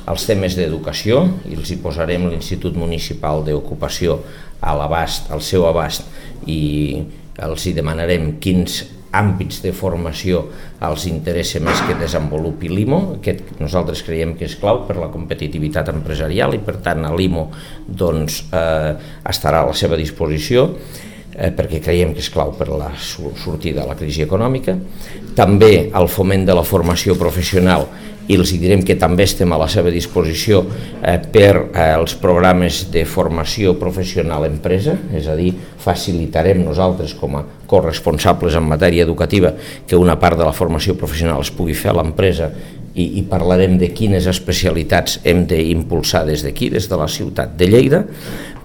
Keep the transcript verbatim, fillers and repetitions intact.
els temes d'educació i els hi posarem l'Institut Municipal d'Ocupació a l'abast, al seu abast, i els hi demanarem quins àmbits de formació els interessa més que desenvolupi l'I M O. Aquest nosaltres creiem que és clau per la competitivitat empresarial i per tant l'I M O doncs, eh, estarà a la seva disposició eh, perquè creiem que és clau per la sortida de la crisi econòmica. També el foment de la formació professional, i els direm que també estem a la seva disposició eh, per eh, els programes de formació professional empresa, és a dir, facilitarem nosaltres com a corresponsables en matèria educativa que una part de la formació professional es pugui fer a l'empresa i, i parlarem de quines especialitats hem d'impulsar des d'aquí, des de la ciutat de Lleida.